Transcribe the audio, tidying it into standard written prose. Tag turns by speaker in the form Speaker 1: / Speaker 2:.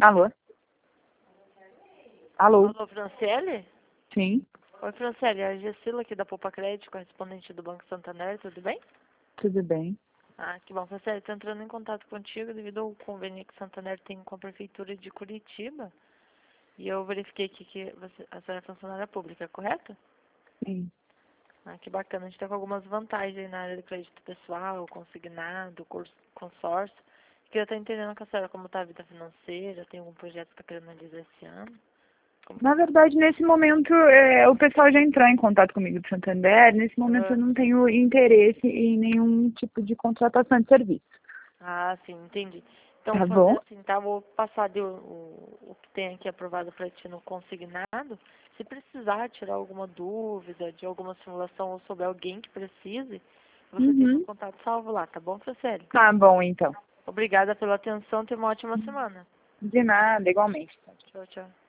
Speaker 1: Alô? Alô?
Speaker 2: Alô, Franciele?
Speaker 1: Sim,
Speaker 2: Oi, Franciele, é a Gessila aqui da Poupa Crédito, correspondente do Banco Santander, tudo bem?
Speaker 1: tudo bem.
Speaker 2: Ah, que bom. Franciele, estou entrando em contato contigo devido ao convênio que o Santander tem com a Prefeitura de Curitiba. E eu verifiquei aqui que a senhora é funcionária pública, correto?
Speaker 1: Sim.
Speaker 2: Ah, que bacana. A gente está com algumas vantagens aí na área do crédito pessoal, consignado, consórcio. Queria estar entendendo com a senhora como está a vida financeira, tem algum projeto que está querendo analisar esse ano? Como
Speaker 1: Na
Speaker 2: que tá?
Speaker 1: verdade, nesse momento, o pessoal já entrou em contato comigo do Santander. Nesse momento, eu não tenho interesse em nenhum tipo de contratação de serviço.
Speaker 2: Ah, sim, entendi. Então,
Speaker 1: Tá
Speaker 2: vou fazer
Speaker 1: bom?
Speaker 2: assim, tá? Vou passar o que tem aqui aprovado para ti no consignado. Se precisar tirar alguma dúvida de alguma simulação ou sobre alguém que precise, você tem meu
Speaker 1: Uhum.
Speaker 2: contato salvo lá, tá bom, Franciele?
Speaker 1: Tá bom, então.
Speaker 2: Obrigada pela atenção, tenha uma ótima semana.
Speaker 1: De nada, igualmente.
Speaker 2: Tchau, tchau.